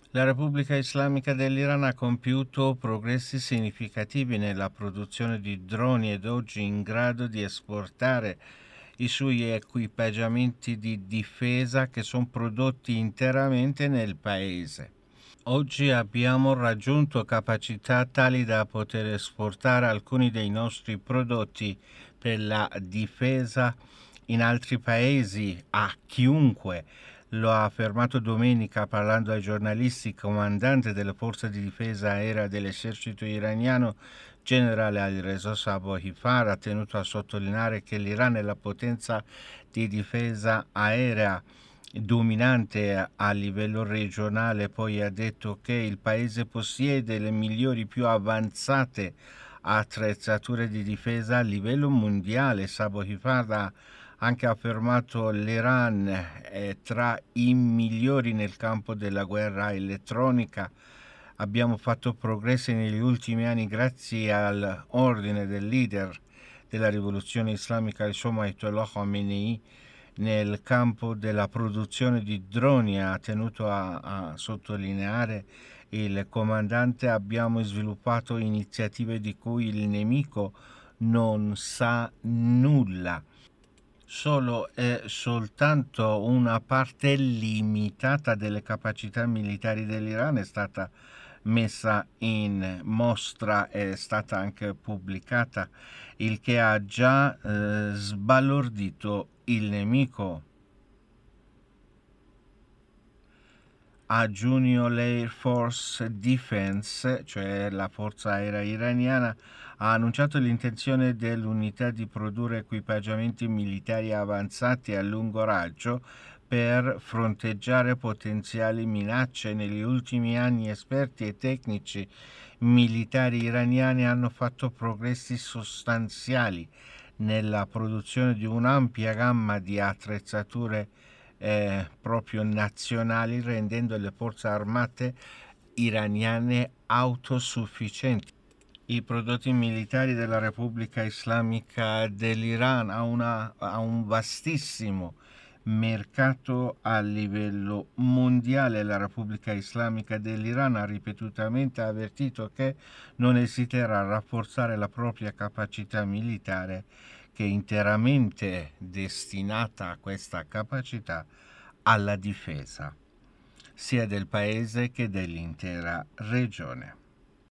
La Repubblica Islamica dell'Iran ha compiuto progressi significativi nella produzione di droni ed oggi è in grado di esportare i suoi equipaggiamenti di difesa che sono prodotti interamente nel paese. Oggi abbiamo raggiunto capacità tali da poter esportare alcuni dei nostri prodotti per la difesa in altri paesi a chiunque. Lo ha affermato domenica parlando ai giornalisti il comandante delle forze di difesa aerea dell'esercito iraniano, generale Alireza Sabohifar, ha tenuto a sottolineare che l'Iran è la potenza di difesa aerea dominante a livello regionale. Poi ha detto che il paese possiede le migliori, più avanzate attrezzature di difesa a livello mondiale. Sabohifar ha anche affermato l'Iran è tra i migliori nel campo della guerra elettronica. Abbiamo fatto progressi negli ultimi anni grazie all'ordine del leader della rivoluzione islamica, insomma Ayatollah Khamenei, nel campo della produzione di droni. Ha tenuto a sottolineare il comandante: abbiamo sviluppato iniziative di cui il nemico non sa nulla. Solo e soltanto una parte limitata delle capacità militari dell'Iran è stata messa in mostra, è stata anche pubblicata, il che ha già sbalordito il nemico. A giugno l'Air Force Defense, cioè la forza aerea iraniana, ha annunciato l'intenzione dell'unità di produrre equipaggiamenti militari avanzati a lungo raggio per fronteggiare potenziali minacce. Negli ultimi anni esperti e tecnici militari iraniani hanno fatto progressi sostanziali nella produzione di un'ampia gamma di attrezzature proprio nazionali, rendendo le forze armate iraniane autosufficienti. I prodotti militari della Repubblica Islamica dell'Iran ha un vastissimo mercato a livello mondiale. La Repubblica Islamica dell'Iran ha ripetutamente avvertito che non esiterà a rafforzare la propria capacità militare, che è interamente destinata a questa capacità alla difesa sia del paese che dell'intera regione.